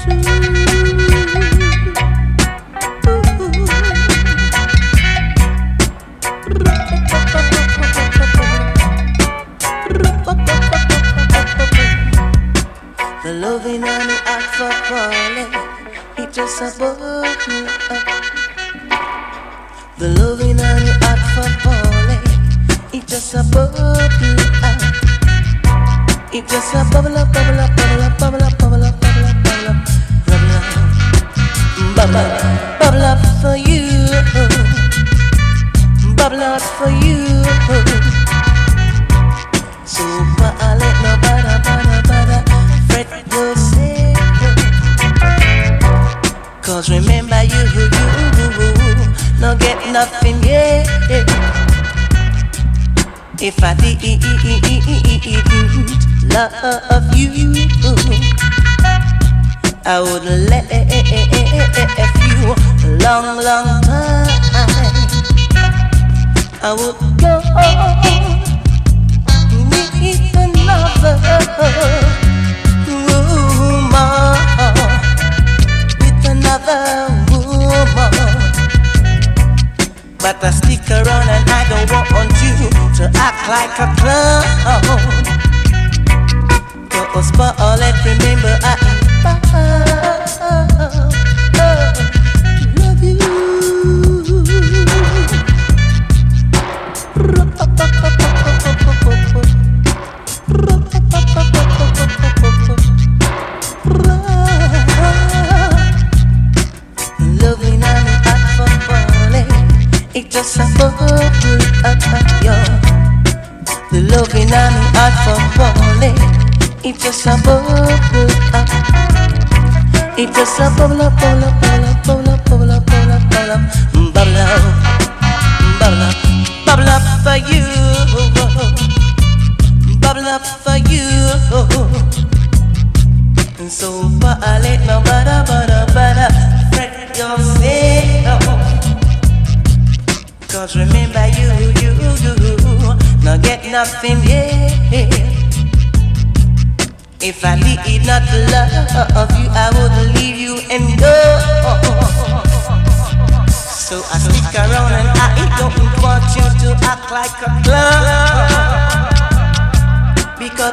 The loving and the act for falling, it just about me up. The loving and the act for falling, it just about me up. It just a bubble up, bubble up, bubble up, bubble up, bubble up, bubble up, bubble up, bubble up, bubble up for you, bubble up for you. So I let no bother fret yourself. 'Cause remember you no get nothing yet. If I didn't love you, I would left you long time. I would go with another woman, with another woman. But I stick around and I don't want you to act like a clown. Cause Paulette, remember I love you. Loving and act for falling, it just a bubble up, yo. The loving and act for falling, it just a bubble up. It just a bubble up, bubble up, bubble up, bubble up, bubble up, bubble up, bubble up, bubble up, bubble up, bubble up for you, bubble up for you. And so far I let no bother fret yourself. 'Cause remember you not get nothing yet. If I did not love you, I would leave you and go. So I stick around and I don't want you to act like a clown. Because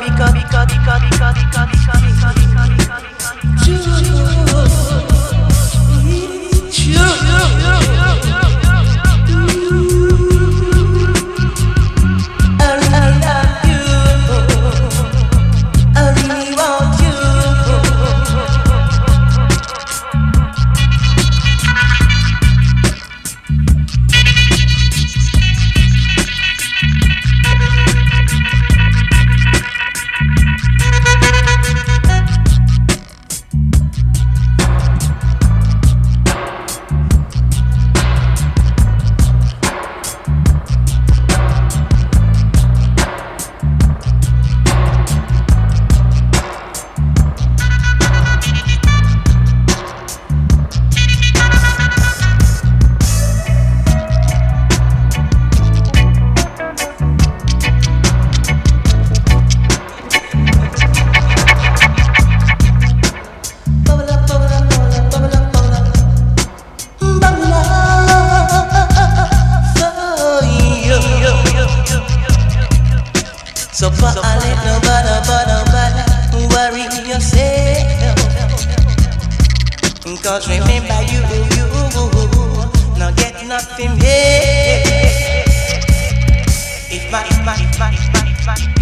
so far I let no bother worry yourself. 'Cause remember you not get nothing here. If my